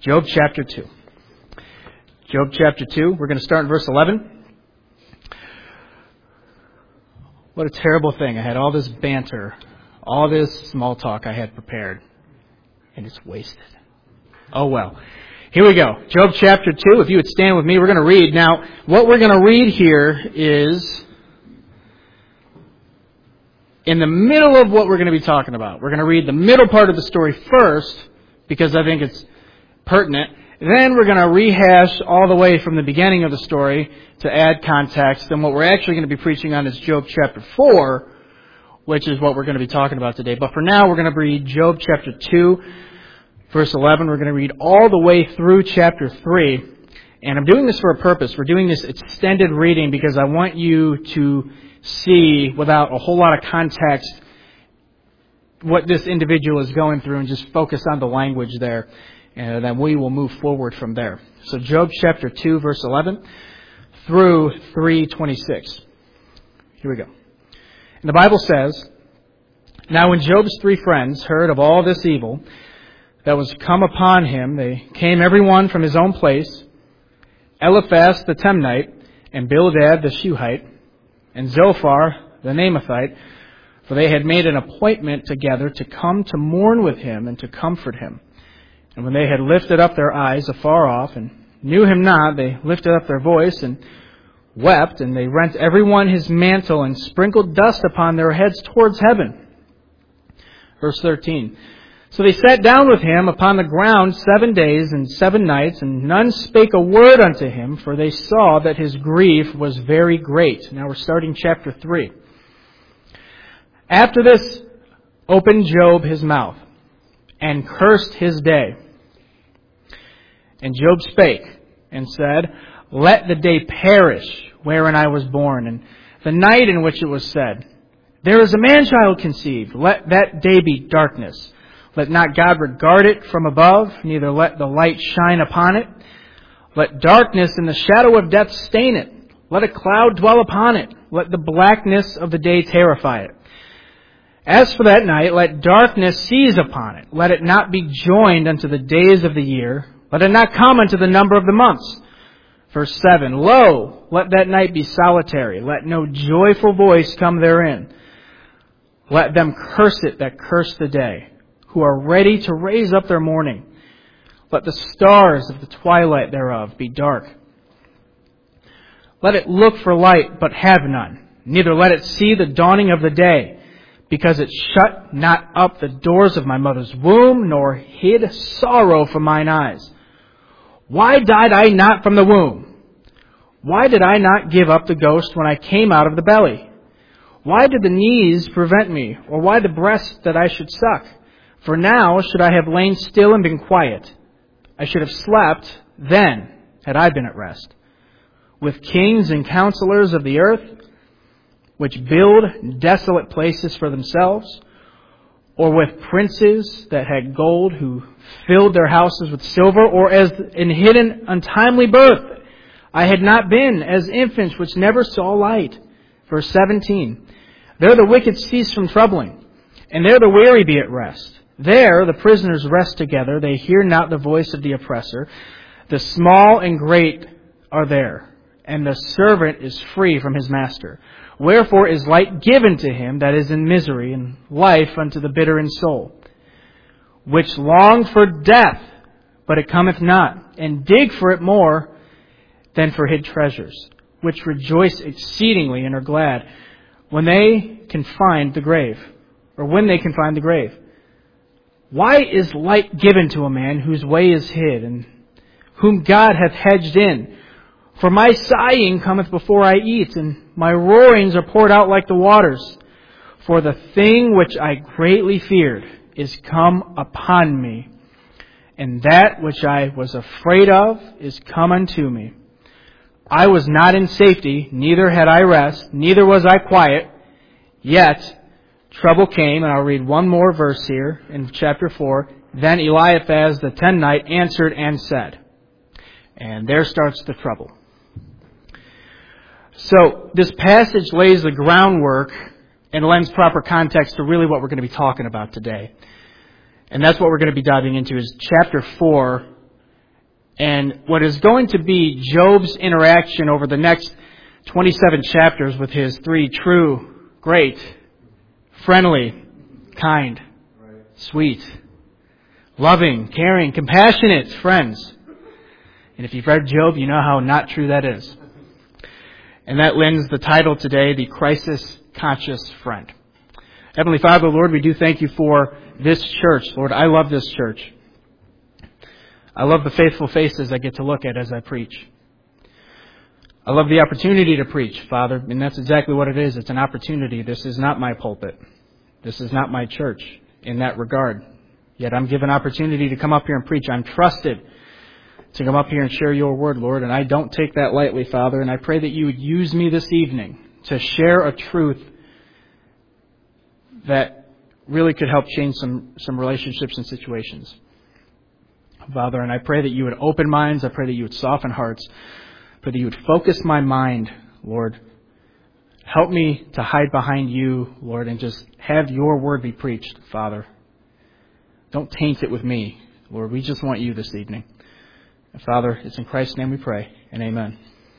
Job chapter 2. Job chapter 2, we're going to start in verse 11. What a terrible thing. I had all this banter, all this small talk I had prepared, and it's wasted. Oh well. Here we go. Job chapter 2, if you would stand with me, we're going to read. Now, what we're going to read here is in the middle of what we're going to be talking about. We're going to read the middle part of the story first, because I think it's pertinent. Then we're going to rehash all the way from the beginning of the story to add context. And what we're actually going to be preaching on is Job chapter 4, which is what we're going to be talking about today. But for now, we're going to read Job chapter 2, verse 11. We're going to read all the way through chapter 3. And I'm doing this for a purpose. We're doing this extended reading because I want you to see, without a whole lot of context, what this individual is going through and just focus on the language there. And then we will move forward from there. So Job chapter 2, verse 11 through 3:26. Here we go. And the Bible says, "Now when Job's 3 friends heard of all this evil that was come upon him, they came every one from his own place, Eliphaz the Temnite, and Bildad the Shuhite, and Zophar the Naamathite, for they had made an appointment together to come to mourn with him and to comfort him. And when they had lifted up their eyes afar off and knew him not, they lifted up their voice and wept, and they rent every one his mantle and sprinkled dust upon their heads towards heaven." Verse 13. "So they sat down with him upon the ground 7 days and 7 nights, and none spake a word unto him, for they saw that his grief was very great." Now we're starting chapter 3. "After this opened Job his mouth, and cursed his day. And Job spake, and said, Let the day perish wherein I was born, and the night in which it was said, There is a man-child conceived. Let that day be darkness. Let not God regard it from above, neither let the light shine upon it. Let darkness and the shadow of death stain it. Let a cloud dwell upon it. Let the blackness of the day terrify it. As for that night, let darkness seize upon it. Let it not be joined unto the days of the year. Let it not come unto the number of the months." Verse 7, "Lo, let that night be solitary. Let no joyful voice come therein. Let them curse it that curse the day, who are ready to raise up their mourning. Let the stars of the twilight thereof be dark. Let it look for light, but have none. Neither let it see the dawning of the day. Because it shut not up the doors of my mother's womb, nor hid sorrow from mine eyes. Why died I not from the womb? Why did I not give up the ghost when I came out of the belly? Why did the knees prevent me, or why the breast that I should suck? For now should I have lain still and been quiet. I should have slept then, had I been at rest. With kings and counselors of the earth, which build desolate places for themselves, or with princes that had gold, who filled their houses with silver, or as in hidden untimely birth, I had not been as infants which never saw light." Verse 17, "There the wicked cease from troubling, and there the weary be at rest. There the prisoners rest together, they hear not the voice of the oppressor. The small and great are there, and the servant is free from his master. Wherefore is light given to him that is in misery, and life unto the bitter in soul. Which long for death, but it cometh not, and dig for it more than for hid treasures. Which rejoice exceedingly and are glad when they can find the grave." Or when they can find the grave. "Why is light given to a man whose way is hid, and whom God hath hedged in? For my sighing cometh before I eat, and my roarings are poured out like the waters. For the thing which I greatly feared is come upon me, and that which I was afraid of is come unto me. I was not in safety, neither had I rest, neither was I quiet. Yet trouble came," and I'll read one more verse here in chapter 4. "Then Eliphaz the Temnite answered and said," and there starts the trouble. So this passage lays the groundwork and lends proper context to really what we're going to be talking about today. And that's what we're going to be diving into, is chapter 4 and what is going to be Job's interaction over the next 27 chapters with his three true, great, friendly, kind, sweet, loving, caring, compassionate friends. And if you've read Job, you know how not true that is. And that lends the title today, The Crisis-Conscious Friend. Heavenly Father, Lord, we do thank you for this church. Lord, I love this church. I love the faithful faces I get to look at as I preach. I love the opportunity to preach, Father, and that's exactly what it is. It's an opportunity. This is not my pulpit. This is not my church in that regard. Yet I'm given opportunity to come up here and preach. I'm trusted to come up here and share your word, Lord, and I don't take that lightly, Father, and I pray that you would use me this evening to share a truth that really could help change some relationships and situations. Father, and I pray that you would open minds. I pray that you would soften hearts. I pray that you would focus my mind, Lord. Help me to hide behind you, Lord, and just have your word be preached, Father. Don't taint it with me, Lord. We just want you this evening. And Father, it's in Christ's name we pray, and amen.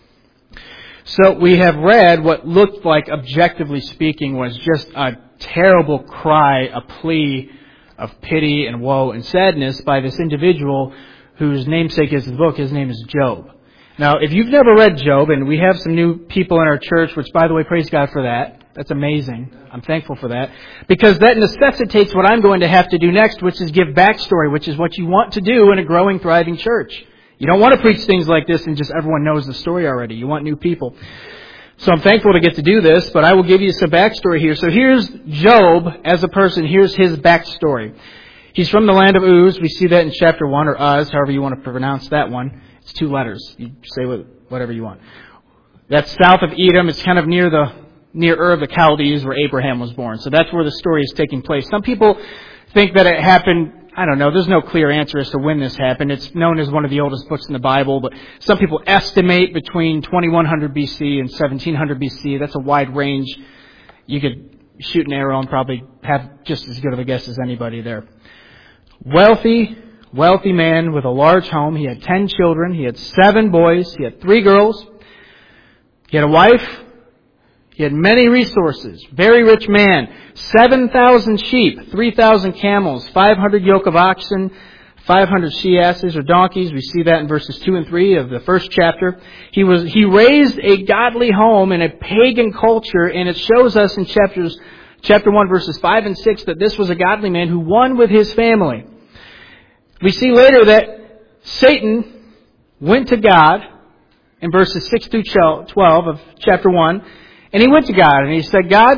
So we have read what looked like, objectively speaking, was just a terrible cry, a plea of pity and woe and sadness by this individual whose namesake is the book. His name is Job. Now, if you've never read Job, and we have some new people in our church, which, by the way, praise God for that. That's amazing. I'm thankful for that. Because that necessitates what I'm going to have to do next, which is give backstory, which is what you want to do in a growing, thriving church. You don't want to preach things like this and just everyone knows the story already. You want new people. So I'm thankful to get to do this, but I will give you some backstory here. So here's Job as a person. Here's his backstory. He's from the land of Uz. We see that in chapter 1, or Uz, however you want to pronounce that one. It's 2 letters. You say whatever you want. That's south of Edom. It's kind of near Ur of the Chaldees, where Abraham was born. So that's where the story is taking place. Some people think that it happened, I don't know, there's no clear answer as to when this happened. It's known as one of the oldest books in the Bible, but some people estimate between 2100 BC and 1700 BC. That's a wide range. You could shoot an arrow and probably have just as good of a guess as anybody there. Wealthy man with a large home. He had 10 children. He had 7 boys. He had 3 girls. He had a wife. He had many resources. Very rich man. 7,000 sheep, 3,000 camels, 500 yoke of oxen, 500 she-asses or donkeys. We see that in verses 2 and 3 of the first chapter. He raised a godly home in a pagan culture, and it shows us in chapter 1, verses 5 and 6, that this was a godly man who won with his family. We see later that Satan went to God in verses 6 through 12 of chapter 1, and he went to God and he said, God,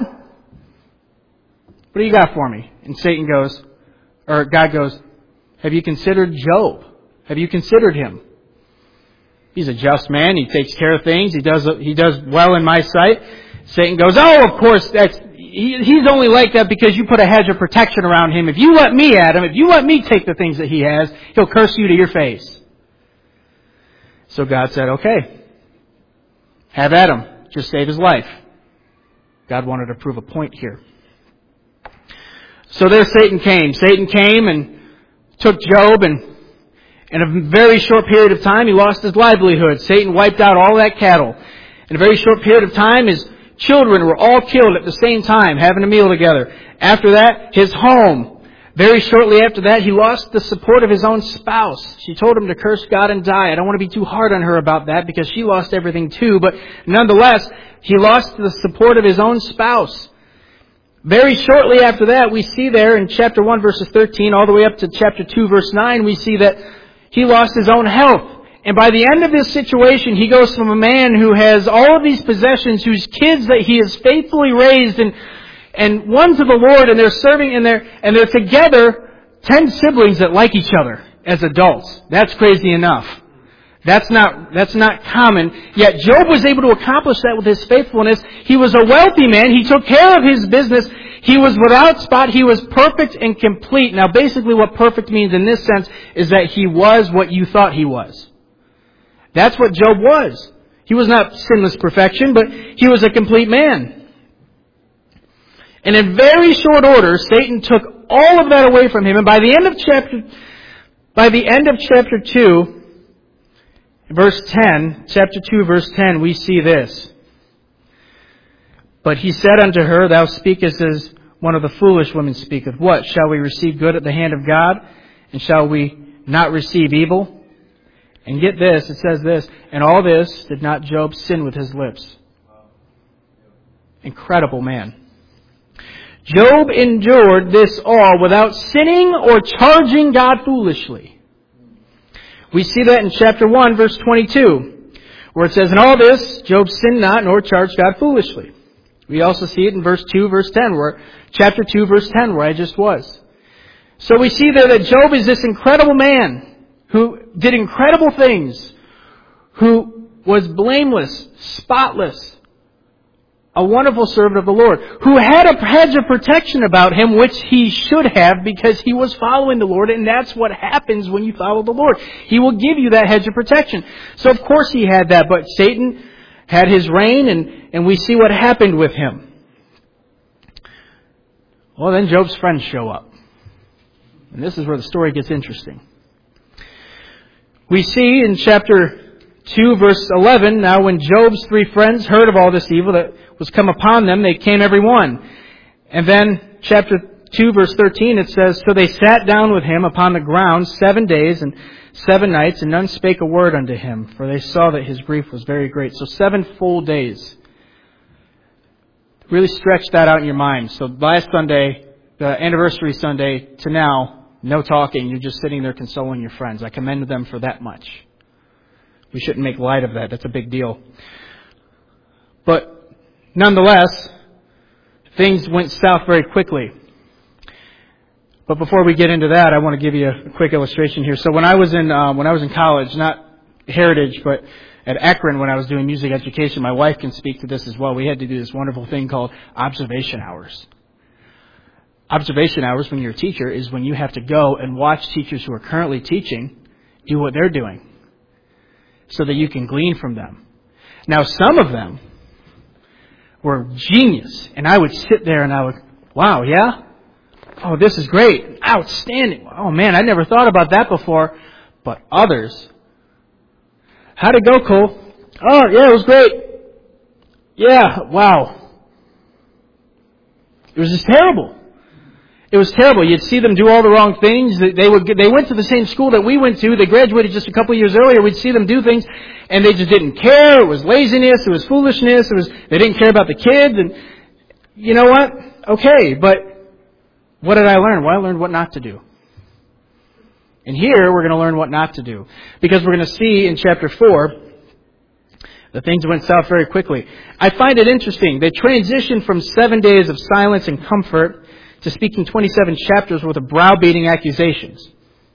what do you got for me? And God goes, have you considered Job? Have you considered him? He's a just man. He takes care of things. He does well in my sight. Satan goes, oh, of course, he's only like that because you put a hedge of protection around him. If you let me at him, if you let me take the things that he has, he'll curse you to your face. So God said, okay, have at him. Just save his life. God wanted to prove a point here. So there Satan came. Satan came and took Job, and in a very short period of time, he lost his livelihood. Satan wiped out all that cattle. In a very short period of time, his children were all killed at the same time, having a meal together. After that, his home. Very shortly after that, he lost the support of his own spouse. She told him to curse God and die. I don't want to be too hard on her about that because she lost everything too. But nonetheless, he lost the support of his own spouse. Very shortly after that, we see there in chapter 1, verses 13, all the way up to chapter 2, verse 9, we see that he lost his own health. And by the end of this situation, he goes from a man who has all of these possessions, whose kids that he has faithfully raised and won to the Lord, and they're serving, and they're together, 10 siblings that like each other as adults. That's crazy enough. That's not common. Yet Job was able to accomplish that with his faithfulness. He was a wealthy man. He took care of his business. He was without spot. He was perfect and complete. Now, basically what perfect means in this sense is that he was what you thought he was. That's what Job was. He was not sinless perfection, but he was a complete man. And in very short order, Satan took all of that away from him. And by the end of chapter 2, Verse 10, chapter 2, verse 10, we see this. But he said unto her, Thou speakest as one of the foolish women speaketh. What? Shall we receive good at the hand of God? And shall we not receive evil? And get this, it says this, and all this did not Job sin with his lips. Incredible man. Job endured this all without sinning or charging God foolishly. We see that in chapter 1, verse 22, where it says, In all this, Job sinned not nor charged God foolishly. We also see it in verse 2, verse 10, chapter 2, verse 10, where I just was. So we see there that Job is this incredible man who did incredible things, who was blameless, spotless, a wonderful servant of the Lord, who had a hedge of protection about him, which he should have because he was following the Lord, and that's what happens when you follow the Lord. He will give you that hedge of protection. So of course he had that, but Satan had his reign, and we see what happened with him. Well, then Job's friends show up. And this is where the story gets interesting. We see in chapter 2, verse 11, now when Job's 3 friends heard of all this evil that was come upon them, they came every one. And then chapter 2, verse 13, it says, So they sat down with him upon the ground 7 days and 7 nights, and none spake a word unto him, for they saw that his grief was very great. So 7 full days. Really stretch that out in your mind. So last Sunday, the anniversary Sunday to now, no talking. You're just sitting there consoling your friends. I commend them for that much. We shouldn't make light of that. That's a big deal. But nonetheless, things went south very quickly. But before we get into that, I want to give you a quick illustration here. So when I was in college, not Heritage, but at Akron, when I was doing music education, my wife can speak to this as well. We had to do this wonderful thing called observation hours. Observation hours, when you're a teacher, is when you have to go and watch teachers who are currently teaching do what they're doing so that you can glean from them. Now, some of them were genius, and I would sit there and I would, wow, yeah? Oh, this is great. Outstanding. Oh, man, I never thought about that before. But others, how'd it go, Cole? Oh, yeah, it was great. Yeah, wow. It was just terrible. It was terrible. You'd see them do all the wrong things. They went to the same school that we went to. They graduated just a couple of years earlier. We'd see them do things, and they just didn't care. It was laziness. It was foolishness. They didn't care about the kids. And you know what? Okay, but what did I learn? Well, I learned what not to do. And here we're going to learn what not to do, because we're going to see in chapter 4 that things went south very quickly. I find it interesting. They transitioned from 7 days of silence and comfort to speaking 27 chapters worth of browbeating accusations.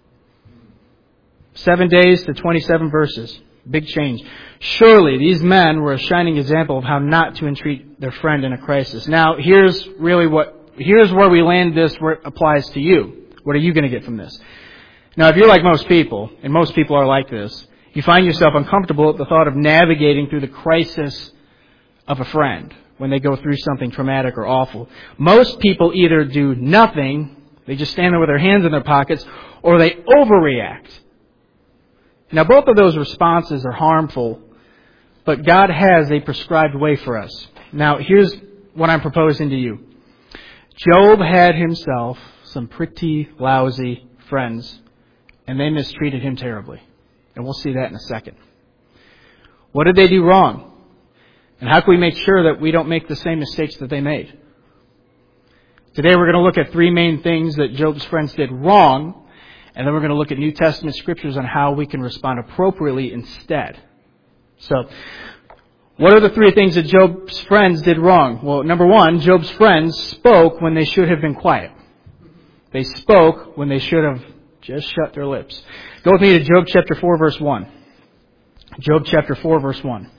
7 days to 27 verses. Big change. Surely these men were a shining example of how not to entreat their friend in a crisis. Now, here's where we land this where it applies to you. What are you going to get from this? Now, if you're like most people, and most people are like this, you find yourself uncomfortable at the thought of navigating through the crisis of a friend when they go through something traumatic or awful. Most people either do nothing, they just stand there with their hands in their pockets, or they overreact. Now, both of those responses are harmful, but God has a prescribed way for us. Now, here's what I'm proposing to you. Job had himself some pretty lousy friends, and they mistreated him terribly. And we'll see that in a second. What did they do wrong? And how can we make sure that we don't make the same mistakes that they made? Today we're going to look at 3 main things that Job's friends did wrong, and then we're going to look at New Testament scriptures on how we can respond appropriately instead. So, what are the 3 things that Job's friends did wrong? Well, number 1, Job's friends spoke when they should have been quiet. They spoke when they should have just shut their lips. Go with me to Job chapter 4, verse 1. Job chapter 4, verse 1.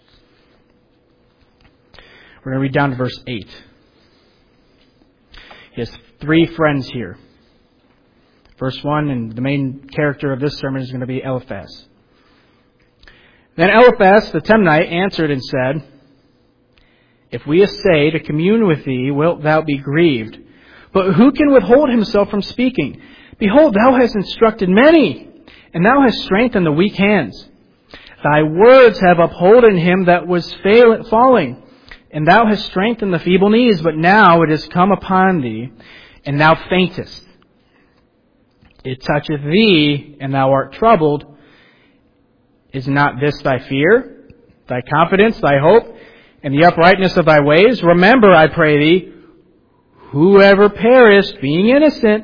We're going to read down to verse 8. He has 3 friends here. Verse 1, and the main character of this sermon is going to be Eliphaz. Then Eliphaz the Temanite answered and said, If we essay to commune with thee, wilt thou be grieved? But who can withhold himself from speaking? Behold, thou hast instructed many, and thou hast strengthened the weak hands. Thy words have upholden him that was falling. And thou hast strengthened the feeble knees, but now it is come upon thee, and thou faintest. It toucheth thee, and thou art troubled. Is not this thy fear, thy confidence, thy hope, and the uprightness of thy ways? Remember, I pray thee, whoever perished, being innocent.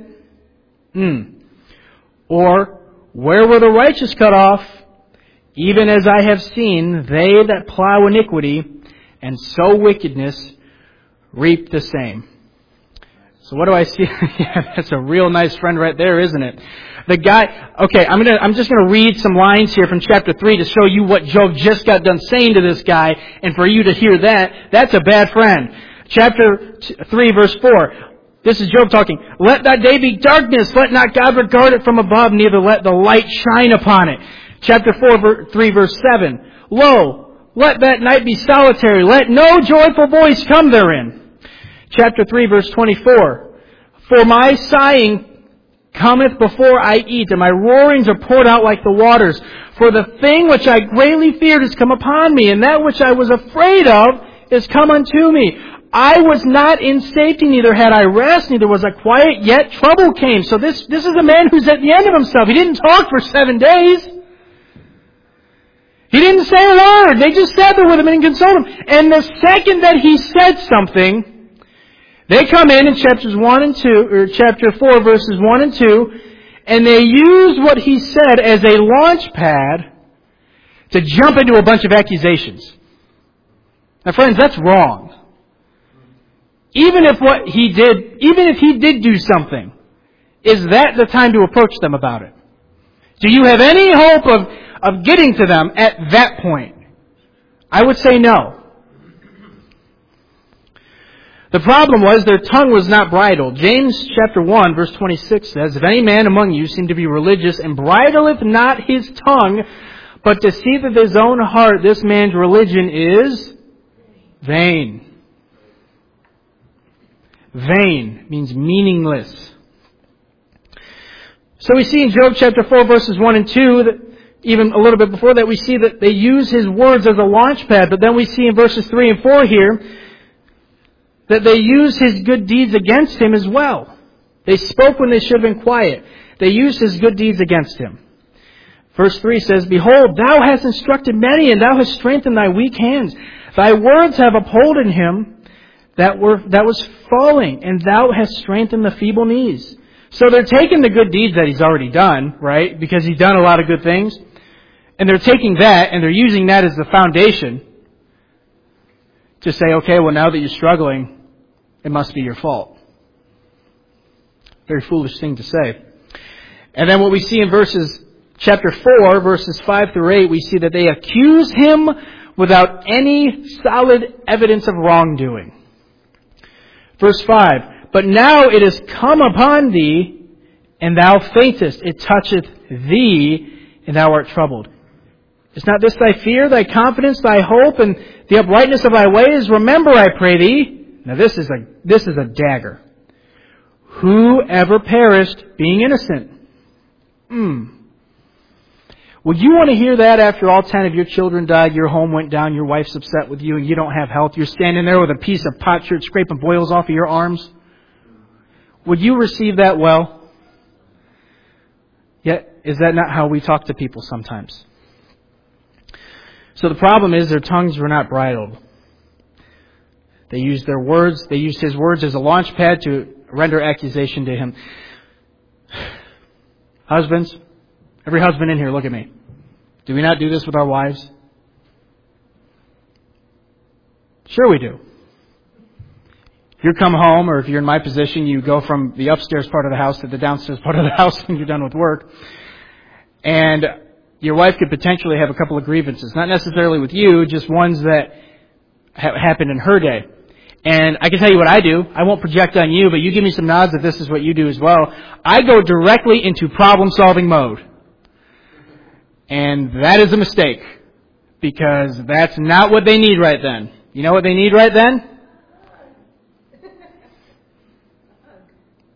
Or, where were the righteous cut off? Even as I have seen, they that plow iniquity and sow wickedness reap the same. So what do I see? Yeah, that's a real nice friend right there, isn't it? The guy, okay, I'm just gonna read some lines here from chapter 3 to show you what Job just got done saying to this guy, and for you to hear that's a bad friend. Chapter 3, verse 4. This is Job talking. Let that day be darkness, let not God regard it from above, neither let the light shine upon it. Chapter 3, verse 7. Lo, let that night be solitary. Let no joyful voice come therein. Chapter 3, verse 24. For my sighing cometh before I eat, and my roarings are poured out like the waters. For the thing which I greatly feared is come upon me, and that which I was afraid of is come unto me. I was not in safety, neither had I rest, neither was I quiet, yet trouble came. So this is a man who's at the end of himself. He didn't talk for 7 days. He didn't say a word. They just sat there with him and consoled him. And the second that he said something, they come in chapters 1 and 2, or chapter 4, verses 1 and 2, and they use what he said as a launch pad to jump into a bunch of accusations. Now friends, that's wrong. Even if he did do something, is that the time to approach them about it? Do you have any hope of getting to them at that point? I would say no. The problem was their tongue was not bridled. James chapter 1 verse 26 says, If any man among you seem to be religious and bridleth not his tongue, but deceiveth his own heart, this man's religion is vain. Vain means meaningless. So we see in Job chapter 4 verses 1 and 2 that even a little bit before that, we see that they use his words as a launch pad. But then we see in verses 3 and 4 here that they use his good deeds against him as well. They spoke when they should have been quiet. They used his good deeds against him. Verse 3 says, Behold, thou hast instructed many, and thou hast strengthened thy weak hands. Thy words have upholden him that was falling, and thou hast strengthened the feeble knees. So they're taking the good deeds that he's already done, right? Because he's done a lot of good things. And they're taking that and they're using that as the foundation to say, okay, well now that you're struggling, it must be your fault. Very foolish thing to say. And then what we see in chapter 4, verses 5 through 8, we see that they accuse him without any solid evidence of wrongdoing. Verse 5, But now it is come upon thee, and thou faintest. It toucheth thee, and thou art troubled. Is not this thy fear, thy confidence, thy hope, and the uprightness of thy ways? Remember, I pray thee. Now this is a dagger. Whoever perished, being innocent. Would you want to hear that after all 10 of your children died, your home went down, your wife's upset with you, and you don't have health? You're standing there with a piece of potsherd scraping boils off of your arms. Would you receive that well? Yet, is that not how we talk to people sometimes? So the problem is their tongues were not bridled. They used his words as a launch pad to render accusation to him. Husbands, every husband in here, look at me. Do we not do this with our wives? Sure we do. If you come home, or if you're in my position, you go from the upstairs part of the house to the downstairs part of the house when you're done with work. And your wife could potentially have a couple of grievances. Not necessarily with you, just ones that happened in her day. And I can tell you what I do. I won't project on you, but you give me some nods that this is what you do as well. I go directly into problem-solving mode. And that is a mistake. Because that's not what they need right then. You know what they need right then?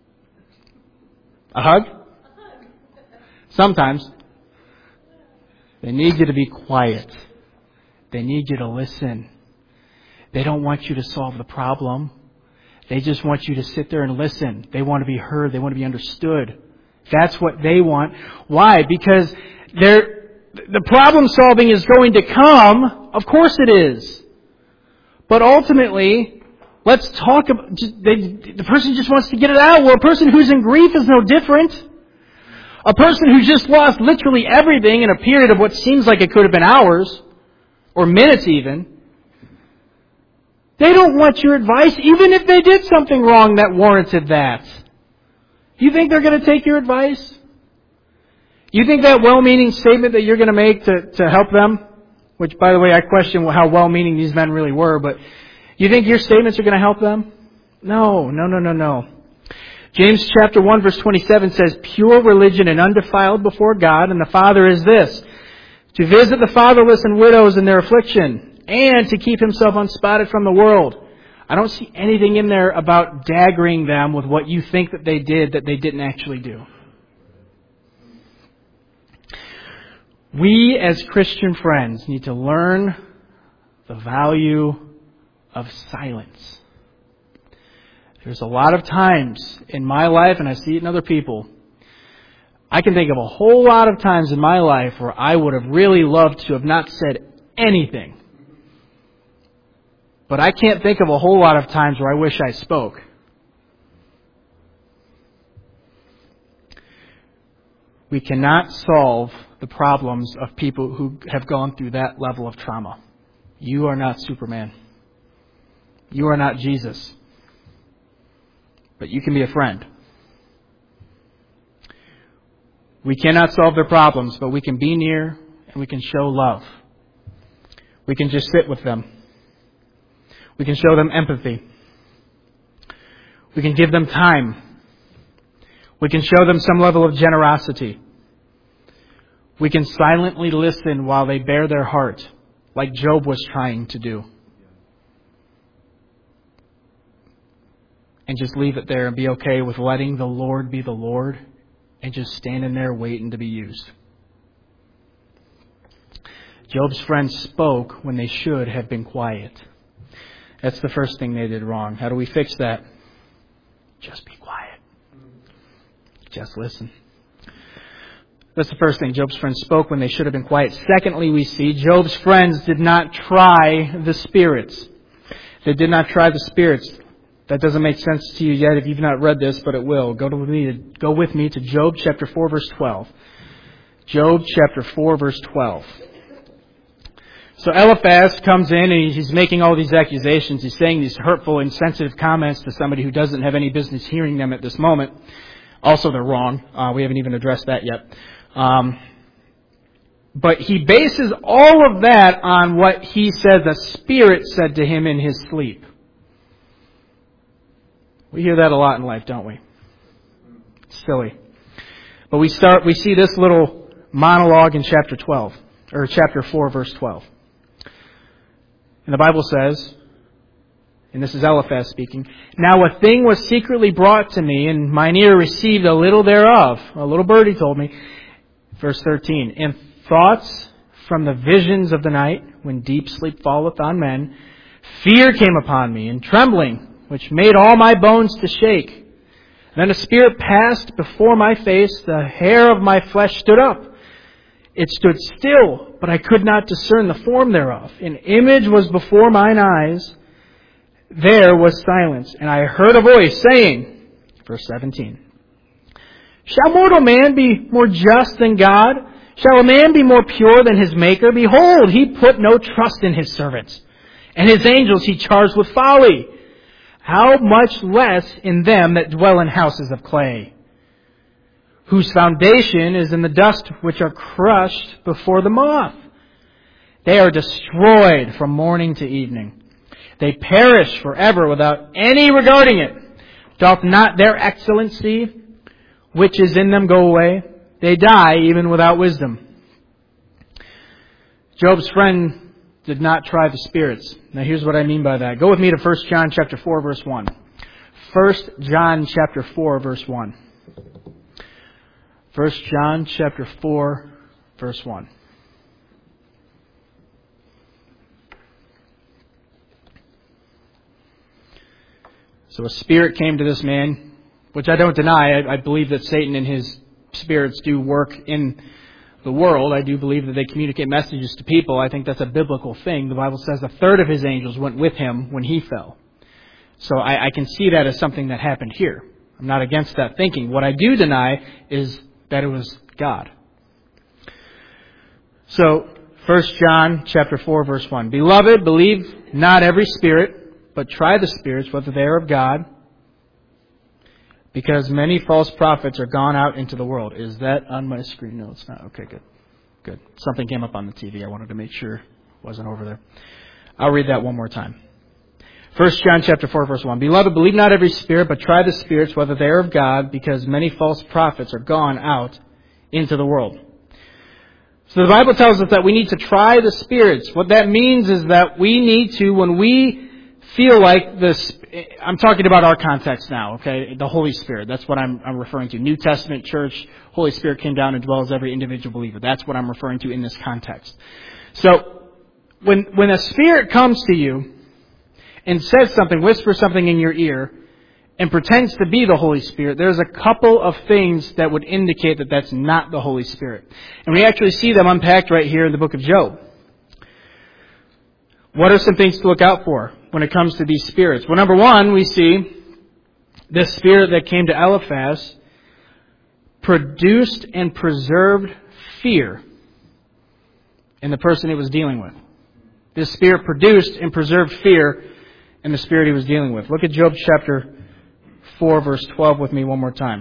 A hug? Sometimes. They need you to be quiet. They need you to listen. They don't want you to solve the problem. They just want you to sit there and listen. They want to be heard. They want to be understood. That's what they want. Why? Because the problem solving is going to come. Of course it is. But ultimately, let's talk about, the person just wants to get it out. Well, a person who's in grief is no different. A person who just lost literally everything in a period of what seems like it could have been hours, or minutes even, they don't want your advice, even if they did something wrong that warranted that. You think they're going to take your advice? You think that well-meaning statement that you're going to make to help them, which, by the way, I question how well-meaning these men really were, but you think your statements are going to help them? No. James chapter 1 verse 27 says, pure religion and undefiled before God and the Father is this, to visit the fatherless and widows in their affliction, and to keep himself unspotted from the world. I don't see anything in there about daggering them with what you think that they did that they didn't actually do. We as Christian friends need to learn the value of silence. There's a lot of times in my life, and I see it in other people, I can think of a whole lot of times in my life where I would have really loved to have not said anything. But I can't think of a whole lot of times where I wish I spoke. We cannot solve the problems of people who have gone through that level of trauma. You are not Superman. You are not Jesus. But you can be a friend. We cannot solve their problems, but we can be near and we can show love. We can just sit with them. We can show them empathy. We can give them time. We can show them some level of generosity. We can silently listen while they bare their heart, like Job was trying to do. And just leave it there and be okay with letting the Lord be the Lord and just standing there waiting to be used. Job's friends spoke when they should have been quiet. That's the first thing they did wrong. How do we fix that? Just be quiet. Just listen. That's the first thing. Job's friends spoke when they should have been quiet. Secondly, we see Job's friends did not try the spirits. They did not try the spirits. That doesn't make sense to you yet if you've not read this, but it will. Go with me to Job chapter 4, verse 12. Job chapter 4, verse 12. So Eliphaz comes in and he's making all these accusations. He's saying these hurtful, insensitive comments to somebody who doesn't have any business hearing them at this moment. Also, they're wrong. We haven't even addressed that yet. But he bases all of that on what he says a spirit said to him in his sleep. We hear that a lot in life, don't we? It's silly. But we see this little monologue in chapter 12, or chapter 4, verse 12. And the Bible says, and this is Eliphaz speaking, now a thing was secretly brought to me, and mine ear received a little thereof. A little birdie told me. Verse 13, in thoughts from the visions of the night, when deep sleep falleth on men, fear came upon me, and trembling, which made all my bones to shake. And then a spirit passed before my face, the hair of my flesh stood up. It stood still, but I could not discern the form thereof. An image was before mine eyes. There was silence, and I heard a voice saying, verse 17, shall mortal man be more just than God? Shall a man be more pure than his Maker? Behold, he put no trust in his servants, and his angels he charged with folly. How much less in them that dwell in houses of clay, whose foundation is in the dust, which are crushed before the moth. They are destroyed from morning to evening. They perish forever without any regarding it. Doth not their excellency, which is in them, go away? They die even without wisdom. Job's friend did not try the spirits. Now here's what I mean by that. Go with me to 1 John chapter 4, verse 1. 1 John chapter 4, verse 1. 1 John chapter 4, verse 1. So a spirit came to this man, which I don't deny. I believe that Satan and his spirits do work in the world. I do believe that they communicate messages to people. I think that's a biblical thing. The Bible says a third of his angels went with him when he fell. So I can see that as something that happened here. I'm not against that thinking. What I do deny is that it was God. So, 1 John chapter 4, verse 1. Beloved, believe not every spirit, but try the spirits, whether they are of God, because many false prophets are gone out into the world. Is that on my screen? No, it's not. Okay, good. Good. Something came up on the TV. I wanted to make sure it wasn't over there. I'll read that one more time. 1 John chapter 4, verse 1. Beloved, believe not every spirit, but try the spirits, whether they are of God, because many false prophets are gone out into the world. So the Bible tells us that we need to try the spirits. What that means is that we need to, when we feel like this, I'm talking about our context now, okay? The Holy Spirit. That's what I'm referring to. New Testament church, Holy Spirit came down and dwells every individual believer. That's what I'm referring to in this context. So, when a spirit comes to you and says something, whispers something in your ear, and pretends to be the Holy Spirit, there's a couple of things that would indicate that that's not the Holy Spirit. And we actually see them unpacked right here in the book of Job. What are some things to look out for when it comes to these spirits? Well, number one, we see this spirit that came to Eliphaz produced and preserved fear in the person he was dealing with. This spirit produced and preserved fear in the spirit he was dealing with. Look at Job chapter 4, verse 12 with me one more time.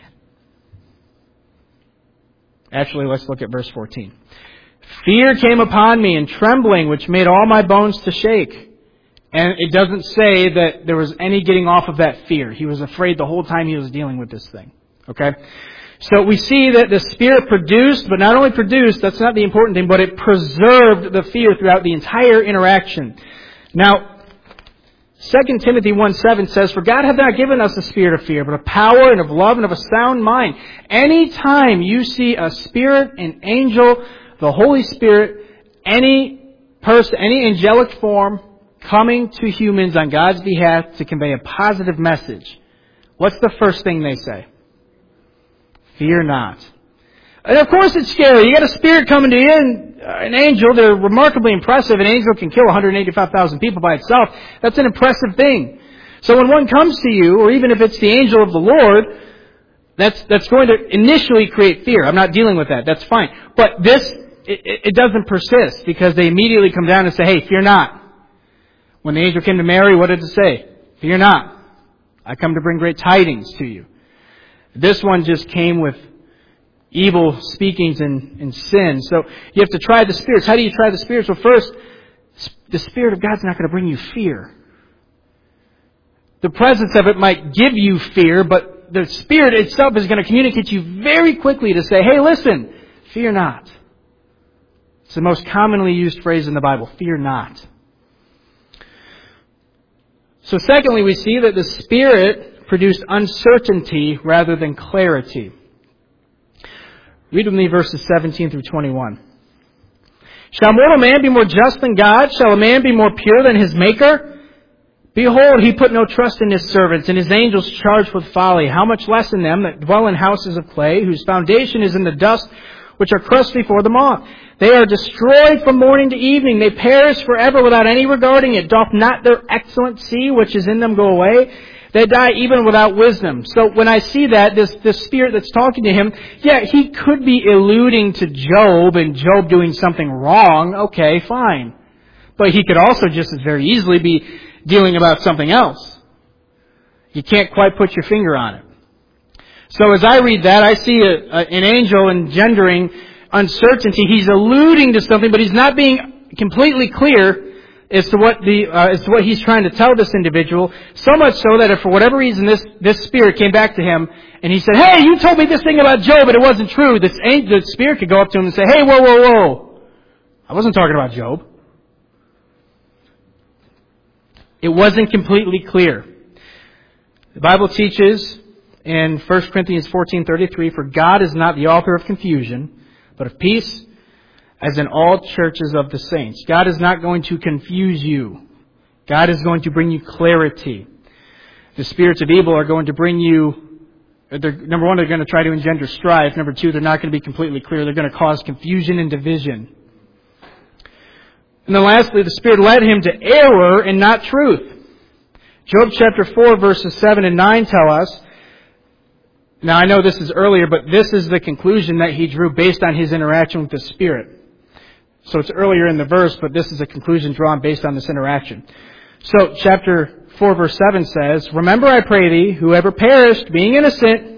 Actually, let's look at verse 14. Fear came upon me and trembling, which made all my bones to shake. And it doesn't say that there was any getting off of that fear. He was afraid the whole time he was dealing with this thing. Okay? So we see that the Spirit produced, but not only produced, that's not the important thing, but it preserved the fear throughout the entire interaction. Now, 2 Timothy 1:7 says, For God hath not given us a spirit of fear, but of power and of love and of a sound mind. Anytime you see a spirit, an angel, the Holy Spirit, any person, any angelic form coming to humans on God's behalf to convey a positive message, what's the first thing they say? Fear not. And of course it's scary. You got a spirit coming to you, and an angel, they're remarkably impressive. An angel can kill 185,000 people by itself. That's an impressive thing. So when one comes to you, or even if it's the angel of the Lord, that's going to initially create fear. I'm not dealing with that. That's fine. But this, it doesn't persist, because they immediately come down and say, hey, fear not. When the angel came to Mary, what did it say? Fear not. I come to bring great tidings to you. This one just came with evil speakings and sin. So you have to try the spirits. How do you try the spirits? Well, first, the Spirit of God's not going to bring you fear. The presence of it might give you fear, but the Spirit itself is going to communicate to you very quickly to say, hey, listen, fear not. It's the most commonly used phrase in the Bible, fear not. So secondly, we see that the Spirit produced uncertainty rather than clarity. Read with me verses 17 through 21. Shall mortal man be more just than God? Shall a man be more pure than his Maker? Behold, he put no trust in his servants, and his angels charged with folly. How much less in them that dwell in houses of clay, whose foundation is in the dust, which are crushed before the moth. They are destroyed from morning to evening. They perish forever without any regarding it. Doth not their excellency which is in them go away? They die even without wisdom. So when I see that, this spirit that's talking to him, yeah, he could be alluding to Job and Job doing something wrong. Okay, fine. But he could also just as very easily be dealing about something else. You can't quite put your finger on it. So as I read that, I see an angel engendering uncertainty. He's alluding to something, but he's not being completely clear as to what he's trying to tell this individual. So much so that if for whatever reason this spirit came back to him and he said, "Hey, you told me this thing about Job, but it wasn't true," the spirit could go up to him and say, "Hey, whoa, whoa, whoa! I wasn't talking about Job." It wasn't completely clear. The Bible teaches in 1 Corinthians 14:33, "For God is not the author of confusion, but of peace, as in all churches of the saints." God is not going to confuse you. God is going to bring you clarity. The spirits of evil are going to bring you, number one, they're going to try to engender strife. Number two, they're not going to be completely clear. They're going to cause confusion and division. And then lastly, the Spirit led him to error and not truth. Job chapter 4 verses 7 and 9 tell us, now I know this is earlier, but this is the conclusion that he drew based on his interaction with the Spirit. So it's earlier in the verse, but this is a conclusion drawn based on this interaction. So chapter 4 verse 7 says, "Remember, I pray thee, whoever perished, being innocent,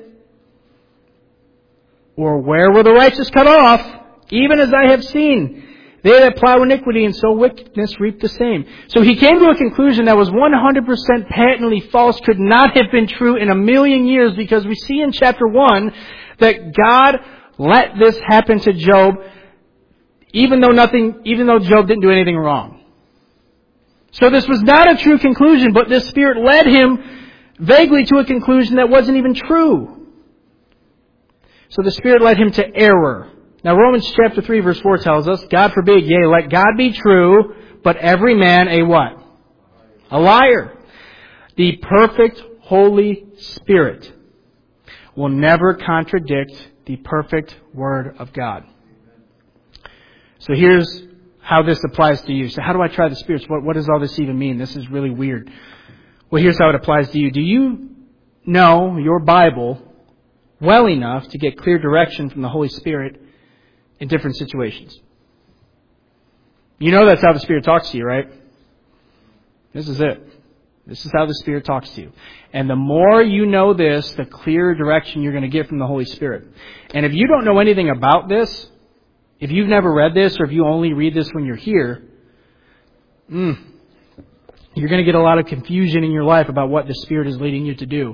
or where were the righteous cut off, even as I have seen? They that plow iniquity and sow wickedness reap the same." So he came to a conclusion that was 100% patently false, could not have been true in a million years, because we see in chapter 1 that God let this happen to Job, even though Job didn't do anything wrong. So this was not a true conclusion, but this Spirit led him vaguely to a conclusion that wasn't even true. So the Spirit led him to error. Now Romans chapter 3 verse 4 tells us, "God forbid, yea, let God be true, but every man a" what? A liar. The perfect Holy Spirit will never contradict the perfect Word of God. So here's how this applies to you. So how do I try the spirits? What does all this even mean? This is really weird. Well, here's how it applies to you. Do you know your Bible well enough to get clear direction from the Holy Spirit in different situations? You know that's how the Spirit talks to you, right? This is it. This is how the Spirit talks to you. And the more you know this, the clearer direction you're going to get from the Holy Spirit. And if you don't know anything about this, if you've never read this, or if you only read this when you're here, you're going to get a lot of confusion in your life about what the Spirit is leading you to do.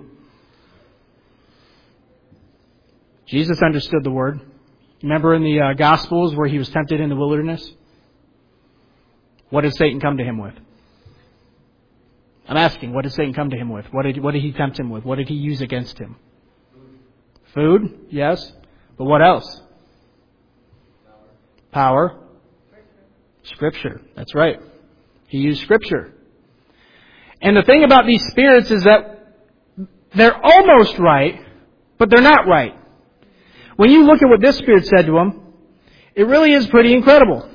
Jesus understood the Word. Remember in the Gospels where he was tempted in the wilderness? What did Satan come to him with? I'm asking, what did Satan come to him with? What did he tempt him with? What did he use against him? Food, yes. But what else? Power. Scripture. That's right. He used Scripture. And the thing about these spirits is that they're almost right, but they're not right. When you look at what this Spirit said to him, it really is pretty incredible.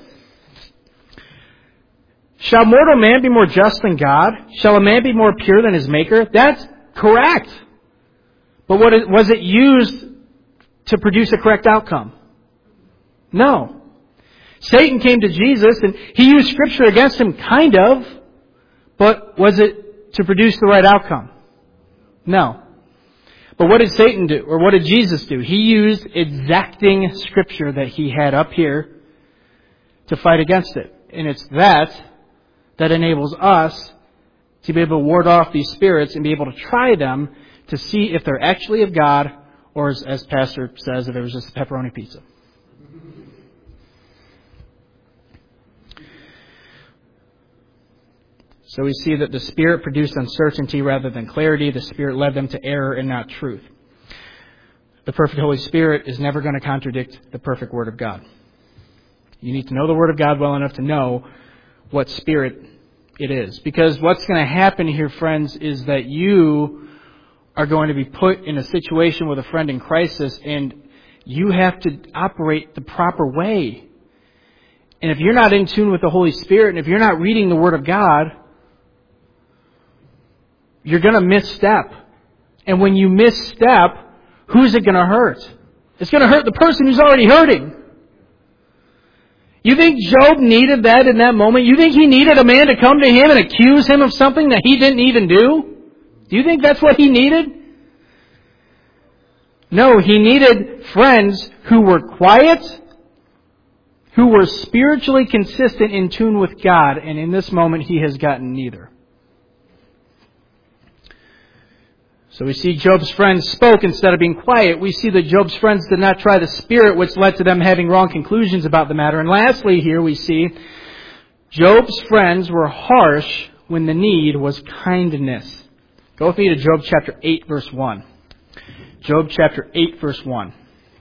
"Shall mortal man be more just than God? Shall a man be more pure than his Maker?" That's correct. But was it used to produce a correct outcome? No. Satan came to Jesus and he used Scripture against him, kind of. But was it to produce the right outcome? No. But what did Satan do? Or what did Jesus do? He used exacting Scripture that he had up here to fight against it. And it's that enables us to be able to ward off these spirits and be able to try them to see if they're actually of God, or as Pastor says, if it was just a pepperoni pizza. So we see that the Spirit produced uncertainty rather than clarity. The Spirit led them to error and not truth. The perfect Holy Spirit is never going to contradict the perfect Word of God. You need to know the Word of God well enough to know what Spirit it is. Because what's going to happen here, friends, is that you are going to be put in a situation with a friend in crisis, and you have to operate the proper way. And if you're not in tune with the Holy Spirit, and if you're not reading the Word of God, you're going to misstep. And when you misstep, who's it going to hurt? It's going to hurt the person who's already hurting. You think Job needed that in that moment? You think he needed a man to come to him and accuse him of something that he didn't even do? Do you think that's what he needed? No, he needed friends who were quiet, who were spiritually consistent, in tune with God. And in this moment, he has gotten neither. So we see Job's friends spoke instead of being quiet. We see that Job's friends did not try the Spirit, which led to them having wrong conclusions about the matter. And lastly here we see Job's friends were harsh when the need was kindness. Go with me to Job chapter 8 verse 1. Job chapter 8 verse 1.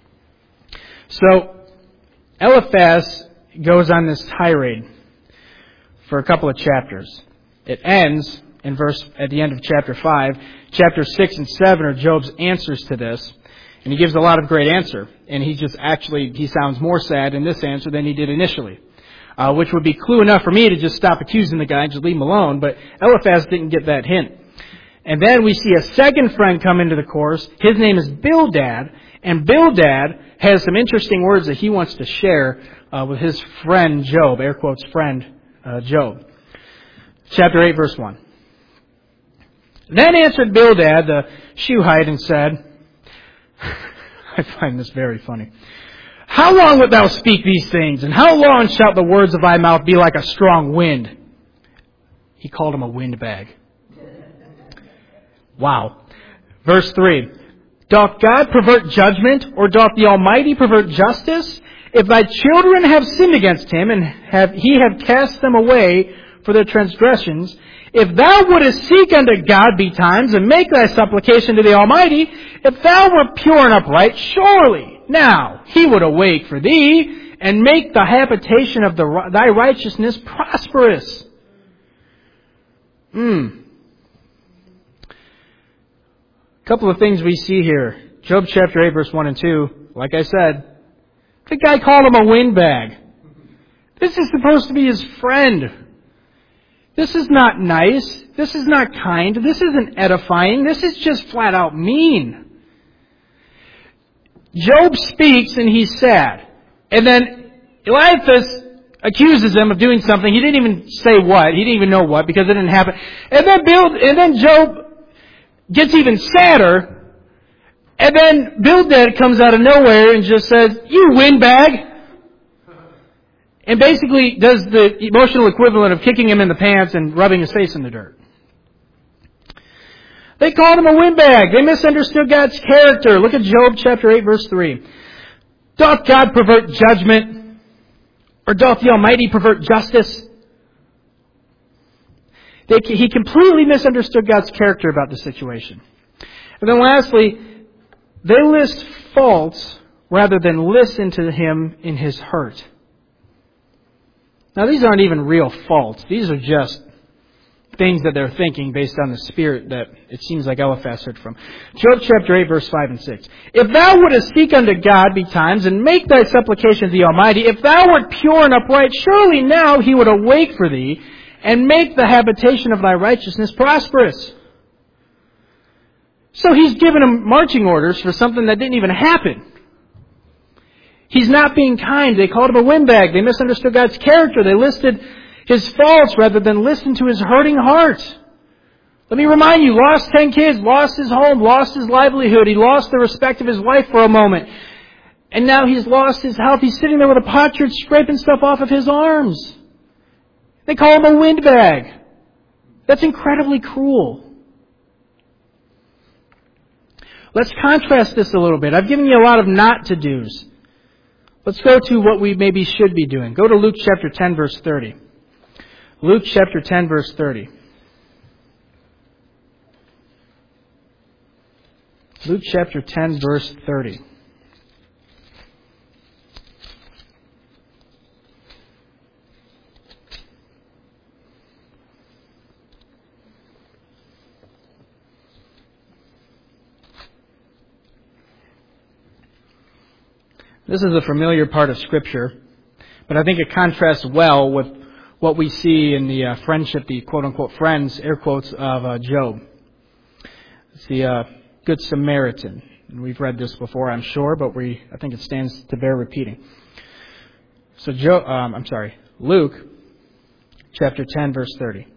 So Eliphaz goes on this tirade for a couple of chapters. It ends at the end of chapter 5. Chapter 6 and 7 are Job's answers to this. And he gives a lot of great answer. And he sounds more sad in this answer than he did initially. Which would be clue enough for me to just stop accusing the guy and just leave him alone. But Eliphaz didn't get that hint. And then we see a second friend come into the course. His name is Bildad. And Bildad has some interesting words that he wants to share with his friend Job, air quotes friend Job. Chapter 8, verse 1. Then answered Bildad the Shuhite and said, I find this very funny. How long wilt thou speak these things, and how long shall the words of thy mouth be like a strong wind? He called him a windbag. Wow. Verse 3. Doth God pervert judgment, or doth the Almighty pervert justice? If thy children have sinned against him, and he have cast them away for their transgressions, if thou wouldest seek unto God betimes, and make thy supplication to the Almighty, if thou wert pure and upright, surely now he would awake for thee, and make the habitation of thy righteousness prosperous. Couple of things we see here. Job chapter 8, verse 1 and 2. Like I said, the guy called him a windbag. This is supposed to be his friend. This is not nice. This is not kind. This isn't edifying. This is just flat out mean. Job speaks and he's sad. And then Eliphaz accuses him of doing something. He didn't even say what. He didn't even know what because it didn't happen. And then Job gets even sadder. And then Bildad comes out of nowhere and just says, "You windbag." And basically does the emotional equivalent of kicking him in the pants and rubbing his face in the dirt. They called him a windbag. They misunderstood God's character. Look at Job chapter 8, verse 3. Doth God pervert judgment? Or doth the Almighty pervert justice? He completely misunderstood God's character about the situation. And then lastly, they list faults rather than listen to him in his hurt. Now, these aren't even real faults. These are just things that they're thinking based on the spirit that it seems like Eliphaz heard from. Job chapter 8, verse 5 and 6. If thou wouldest seek unto God betimes, and make thy supplication to the Almighty, if thou wert pure and upright, surely now he would awake for thee, and make the habitation of thy righteousness prosperous. So he's given him marching orders for something that didn't even happen. He's not being kind. They called him a windbag. They misunderstood God's character. They listed his faults rather than listen to his hurting heart. Let me remind you, lost 10 kids, lost his home, lost his livelihood. He lost the respect of his wife for a moment. And now he's lost his health. He's sitting there with a potsherd scraping stuff off of his arms. They call him a windbag. That's incredibly cruel. Let's contrast this a little bit. I've given you a lot of not to do's. Let's go to what we maybe should be doing. Go to Luke chapter 10, verse 30. Luke chapter 10, verse 30. Luke chapter 10, verse 30. This is a familiar part of Scripture, but I think it contrasts well with what we see in the friendship, the quote-unquote friends, air quotes, of Job. It's the Good Samaritan. And we've read this before, I'm sure, but I think it stands to bear repeating. So Luke chapter 10, verse 30.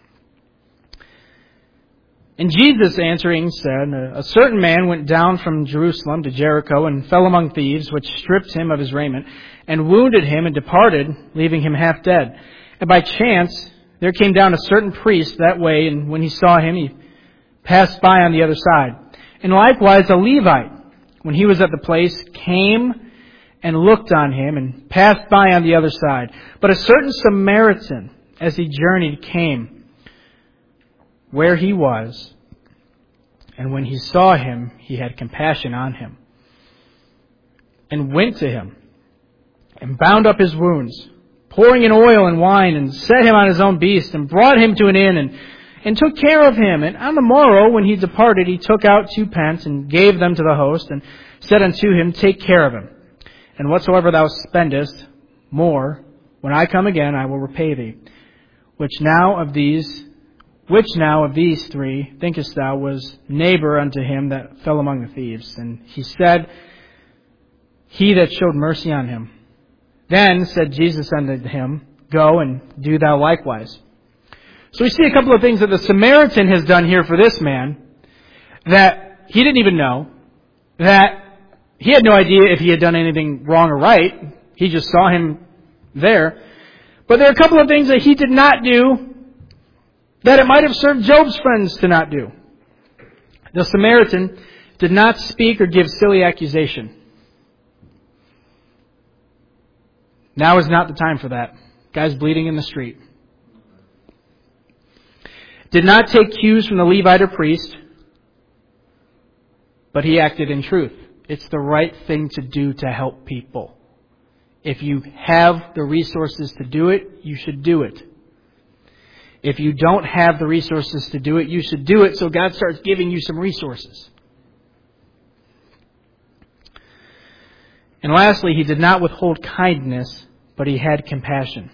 And Jesus answering said, a certain man went down from Jerusalem to Jericho and fell among thieves, which stripped him of his raiment and wounded him and departed, leaving him half dead. And by chance there came down a certain priest that way, and when he saw him, he passed by on the other side. And likewise a Levite, when he was at the place, came and looked on him and passed by on the other side. But a certain Samaritan, as he journeyed, came where he was, and when he saw him, he had compassion on him, and went to him, and bound up his wounds, pouring in oil and wine, and set him on his own beast, and brought him to an inn, and and took care of him. And on the morrow, when he departed, he took out 2 pence, and gave them to the host, and said unto him, Take care of him. And whatsoever thou spendest more, when I come again, I will repay thee. Which now of these 3 thinkest thou was neighbor unto him that fell among the thieves? And he said, He that showed mercy on him. Then said Jesus unto him, Go and do thou likewise. So we see a couple of things that the Samaritan has done here for this man that he didn't even know, that he had no idea if he had done anything wrong or right. He just saw him there. But there are a couple of things that he did not do that it might have served Job's friends to not do. The Samaritan did not speak or give silly accusation. Now is not the time for that. Guy's bleeding in the street. Did not take cues from the Levite or priest, but he acted in truth. It's the right thing to do to help people. If you have the resources to do it, you should do it. If you don't have the resources to do it, you should do it so God starts giving you some resources. And lastly, he did not withhold kindness, but he had compassion.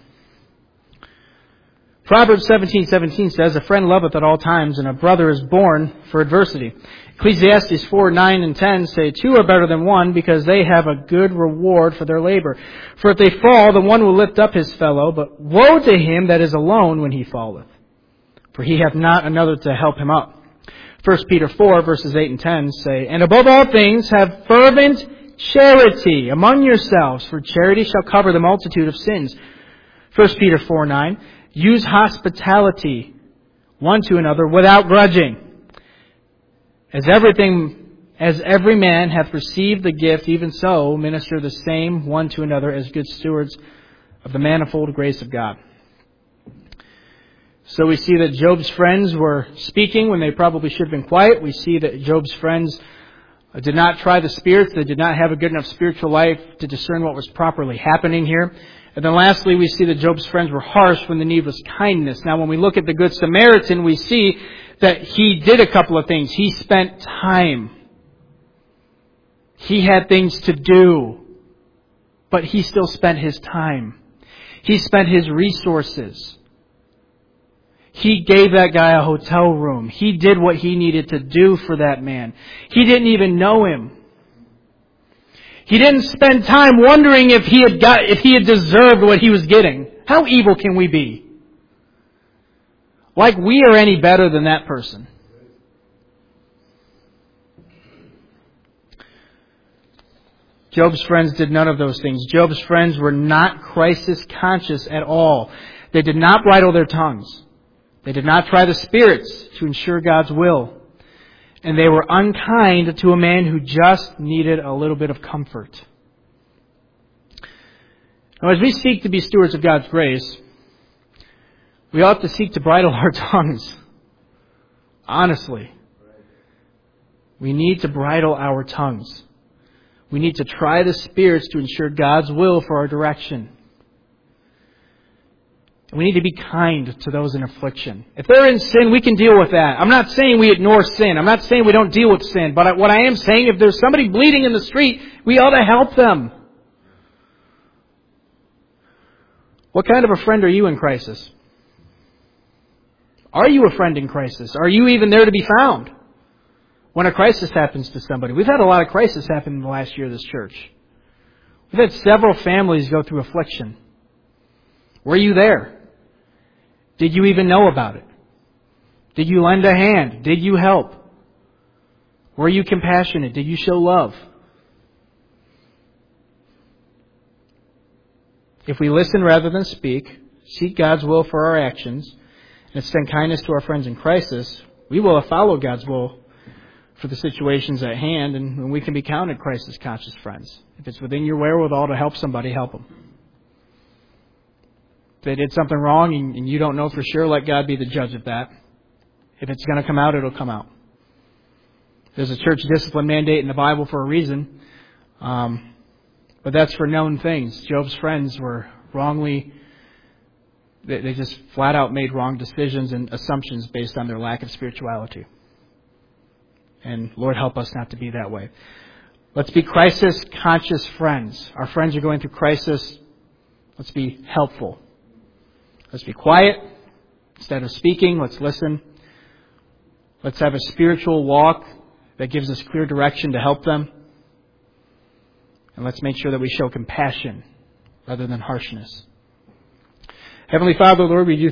Proverbs 17:17 says, A friend loveth at all times, and a brother is born for adversity. Ecclesiastes 4:9 and 10 say, 2 are better than 1, because they have a good reward for their labor. For if they fall, the one will lift up his fellow, but woe to him that is alone when he falleth, for he hath not another to help him up. 1 Peter 4 verses 8 and 10 say, And above all things have fervent charity among yourselves, for charity shall cover the multitude of sins. 1 Peter 4:9, Use hospitality one to another without grudging. As every man hath received the gift, even so minister the same one to another as good stewards of the manifold grace of God. So we see that Job's friends were speaking when they probably should have been quiet. We see that Job's friends did not try the spirits. They did not have a good enough spiritual life to discern what was properly happening here. And then lastly, we see that Job's friends were harsh when the need was kindness. Now, when we look at the Good Samaritan, we see that he did a couple of things. He spent time. He had things to do. But he still spent his time. He spent his resources. He gave that guy a hotel room. He did what he needed to do for that man. He didn't even know him. He didn't spend time wondering if he had deserved what he was getting. How evil can we be? Like we are any better than that person. Job's friends did none of those things. Job's friends were not crisis conscious at all. They did not bridle their tongues. They did not try the spirits to ensure God's will. And they were unkind to a man who just needed a little bit of comfort. Now, as we seek to be stewards of God's grace, we ought to seek to bridle our tongues. Honestly. We need to bridle our tongues. We need to try the spirits to ensure God's will for our direction. We need to be kind to those in affliction. If they're in sin, we can deal with that. I'm not saying we ignore sin. I'm not saying we don't deal with sin. But what I am saying, if there's somebody bleeding in the street, we ought to help them. What kind of a friend are you in crisis? Are you a friend in crisis? Are you even there to be found when a crisis happens to somebody? We've had a lot of crisis happen in the last year of this church. We've had several families go through affliction. Were you there? Did you even know about it? Did you lend a hand? Did you help? Were you compassionate? Did you show love? If we listen rather than speak, seek God's will for our actions, and extend kindness to our friends in crisis, we will follow God's will for the situations at hand, and we can be counted crisis-conscious friends. If it's within your wherewithal to help somebody, help them. If they did something wrong and you don't know for sure, let God be the judge of that. If it's going to come out, it'll come out. There's a church discipline mandate in the Bible for a reason. But that's for known things. Job's friends were wrongly They just flat out made wrong decisions and assumptions based on their lack of spirituality. And Lord, help us not to be that way. Let's be crisis-conscious friends. Our friends are going through crisis. Let's be helpful. Let's be quiet. Instead of speaking, let's listen. Let's have a spiritual walk that gives us clear direction to help them. And let's make sure that we show compassion rather than harshness. Heavenly Father, Lord, we do